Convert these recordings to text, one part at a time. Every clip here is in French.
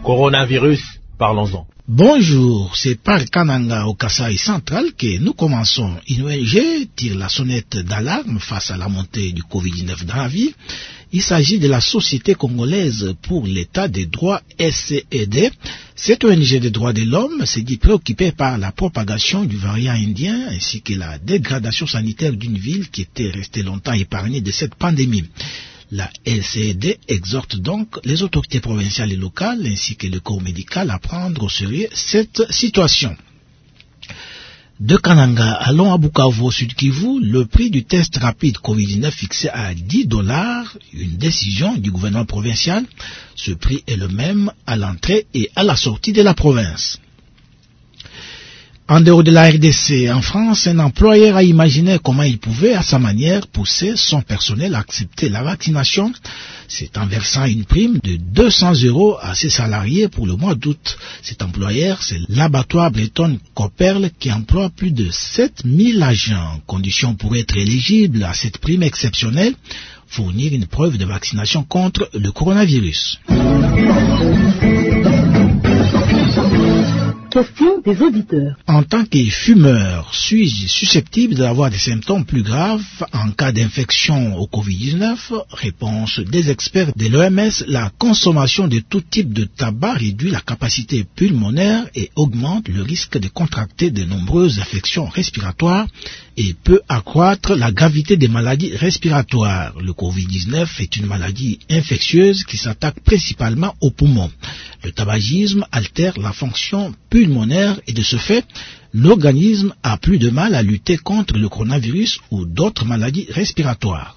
Coronavirus, parlons-en. Bonjour, c'est par Kananga au Kasaï central que nous commençons. Une ONG tire la sonnette d'alarme face à la montée du Covid-19 dans la ville. Il s'agit de la Société congolaise pour l'état des droits SCED. Cette ONG des droits de l'homme s'est dit préoccupée par la propagation du variant indien ainsi que la dégradation sanitaire d'une ville qui était restée longtemps épargnée de cette pandémie. La SCED exhorte donc les autorités provinciales et locales ainsi que le corps médical à prendre au sérieux cette situation. De Kananga, allons à Bukavu, au Sud Kivu, le prix du test rapide Covid-19 fixé à $10, une décision du gouvernement provincial. Ce prix est le même à l'entrée et à la sortie de la province. En dehors de la RDC, en France, un employeur a imaginé comment il pouvait, à sa manière, pousser son personnel à accepter la vaccination. C'est en versant une prime de 200 € à ses salariés pour le mois d'août. Cet employeur, c'est l'abattoir breton Coperle qui emploie plus de 7000 agents. Condition pour être éligible à cette prime exceptionnelle, fournir une preuve de vaccination contre le coronavirus. Question des auditeurs. En tant que fumeur, suis-je susceptible d'avoir des symptômes plus graves en cas d'infection au Covid-19? Réponse des experts de l'OMS, la consommation de tout type de tabac réduit la capacité pulmonaire et augmente le risque de contracter de nombreuses affections respiratoires et peut accroître la gravité des maladies respiratoires. Le Covid-19 est une maladie infectieuse qui s'attaque principalement aux poumons. Le tabagisme altère la fonction pulmonaire et de ce fait, l'organisme a plus de mal à lutter contre le coronavirus ou d'autres maladies respiratoires.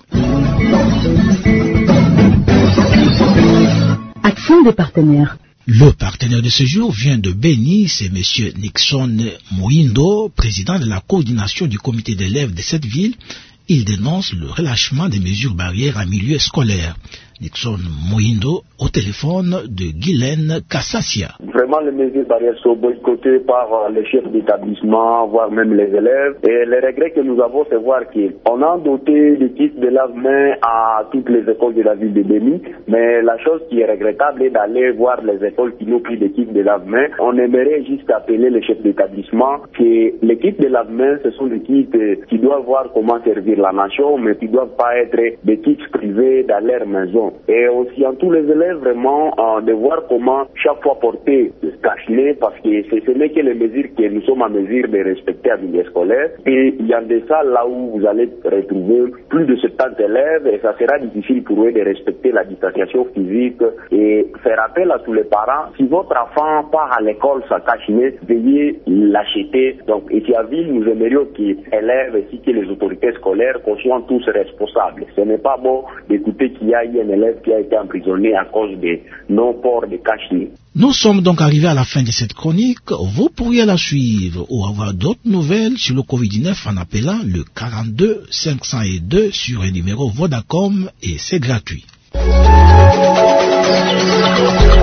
Action des partenaires. Le partenaire de ce jour vient de Béni, c'est M. Nixon Moindo, président de la coordination du comité d'élèves de cette ville. Il dénonce le relâchement des mesures barrières en milieu scolaire. Nixon Moindo au téléphone de Guylaine Kassassia. Vraiment, les mesures barrières sont boycottées par les chefs d'établissement, voire même les élèves. Et le regret que nous avons, c'est voir qu'on a doté des kits de lave-mains à toutes les écoles de la ville de Béni. Mais la chose qui est regrettable est d'aller voir les écoles qui n'ont plus de kits de lave-mains. On aimerait juste appeler les chefs d'établissement que les kits de lave-mains, ce sont des kits qui doivent voir comment servir la nation, mais qui ne doivent pas être des kits privés dans leur maison. Et aussi en tous les élèves vraiment de voir comment chaque fois porter le cache-nez parce que ce n'est que les mesures que nous sommes en mesure de respecter à milieu scolaire. Et il y a des salles là où vous allez retrouver plus de 70 élèves et ça sera difficile pour eux de respecter la distanciation physique et faire appel à tous les parents. Si votre enfant part à l'école sans cache-nez, veuillez l'acheter. Donc ici à Ville, nous aimerions que les élèves ainsi que les autorités scolaires qu'on soit tous responsables. Ce n'est pas bon d'écouter qu'il y a eu un élève qui a été emprisonné à cause de non-port de cache-nez. Nous sommes donc arrivés à la fin de cette chronique. Vous pourriez la suivre ou avoir d'autres nouvelles sur le Covid-19 en appelant le 42 502 sur un numéro Vodacom et c'est gratuit.